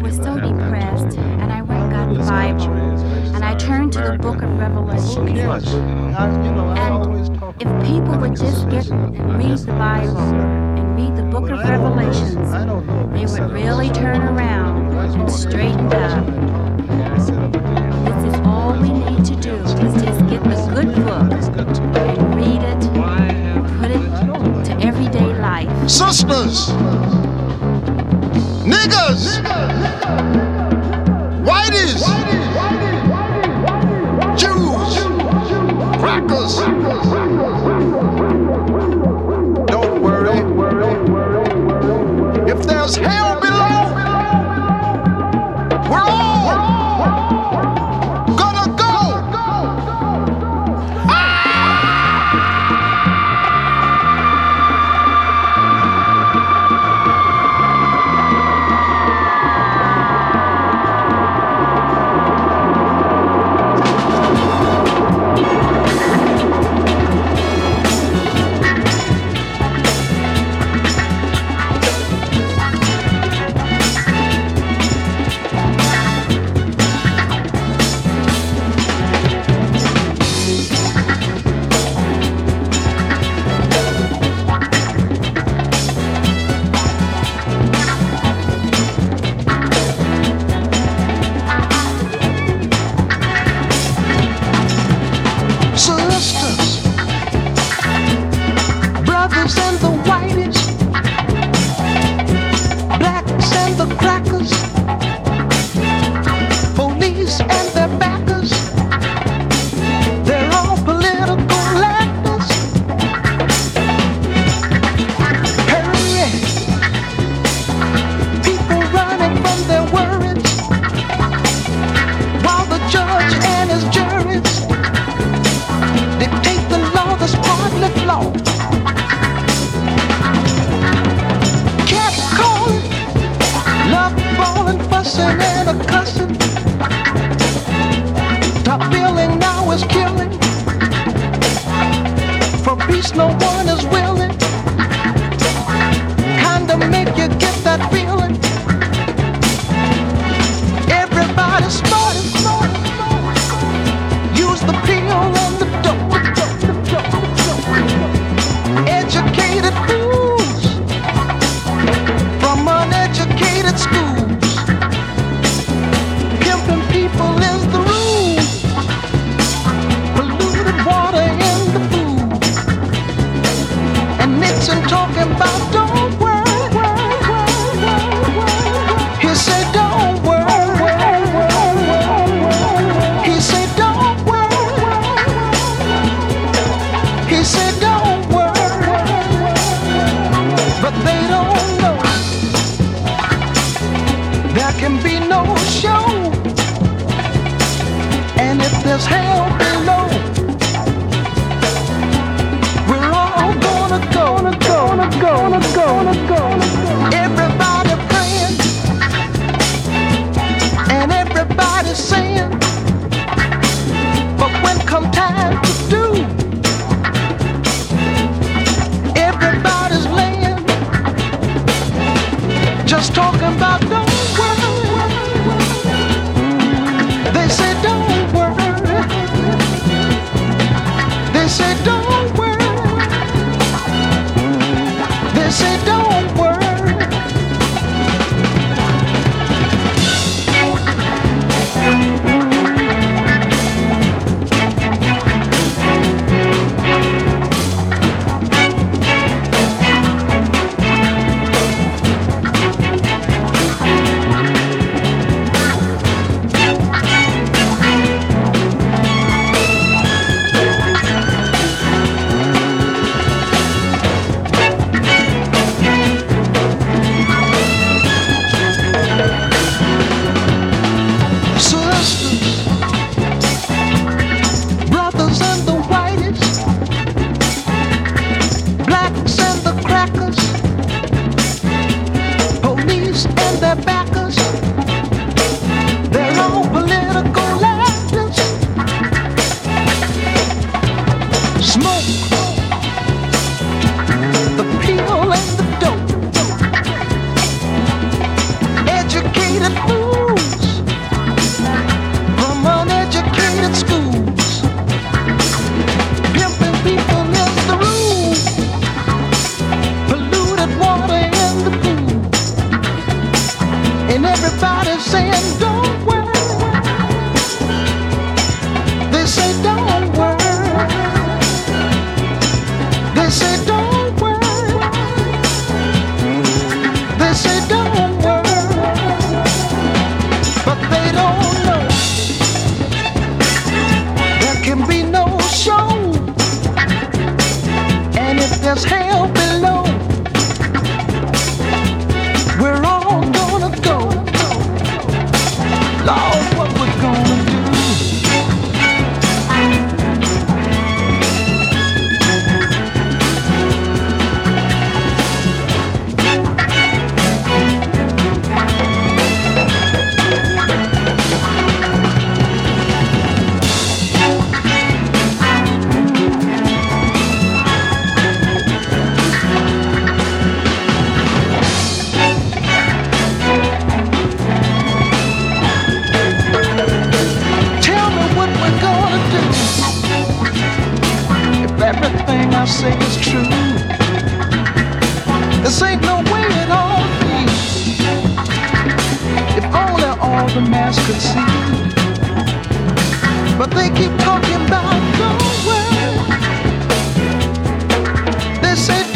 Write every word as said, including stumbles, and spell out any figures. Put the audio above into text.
was so depressed, and I went and got the Bible, and I turned to the book of Revelation. And if people would just get and read the Bible and read the book of Revelations, they would really turn around and straighten up. This is all we need to do, is just get the good book and read it and put it to everyday life. Sisters, niggas, whiteys, Jews, crackers. Don't worry. If there's hell below, we're all gonna go. ain't no way it ought to be. If only all the mass could see. But they keep talking about don't worry. They say